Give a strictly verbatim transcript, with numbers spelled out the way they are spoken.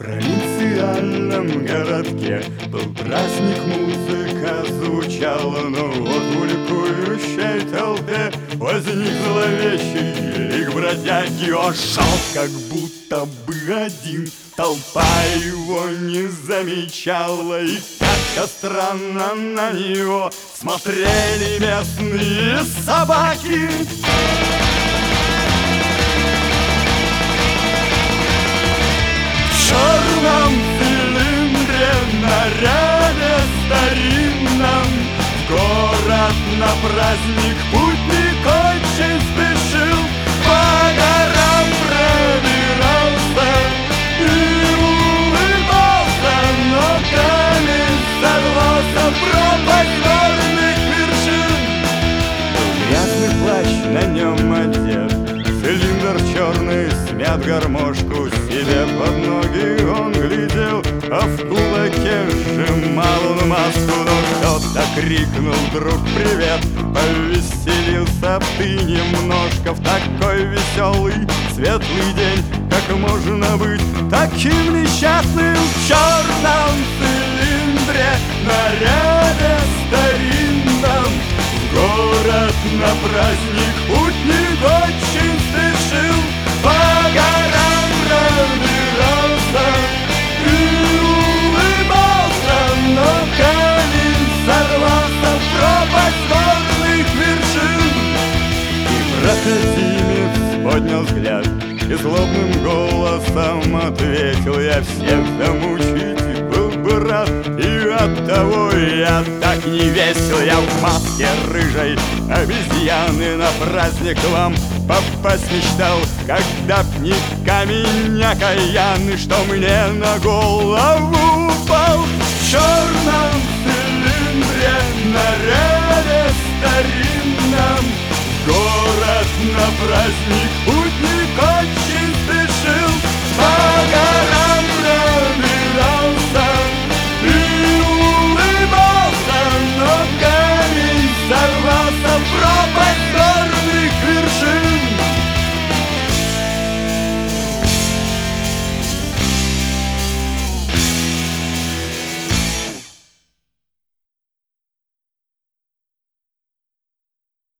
провинциальном городке был праздник, музыка звучала, но вот в ликующей толпе возник зловещий лик бродяги. Он шел как будто бы один, толпа его не замечала, и как-то странно на него смотрели местные собаки. В черном цилиндре, наряде старинном, в город на праздник путник очень спешил. По горам пробирался и улыбался, но камень сорвался в пропасть горных вершин. Грязный плащ на нем одет, цилиндр черный смят, гармошку себе под ноги он глядел, а в кулаке сжимал он маску. Но кто-то крикнул вдруг привет, повеселился б ты немножко в такой веселый, светлый день. Как можно быть таким несчастным в черном цилиндре, наряде старинном? В город на праздник путник очень спешил, по горам пробирался и улыбался, но камень сорвался в пропасть горных вершин. И проходимец поднял взгляд и злобным голосом ответил: я всех замучить был бы рад, и оттого я так не весел. Я в маске рыжей обезьяны на праздник к вам попасть мечтал, когда б не камень окаянный, что мне на голову упал. В черном цилиндре, наряде старинном, в город на праздник путь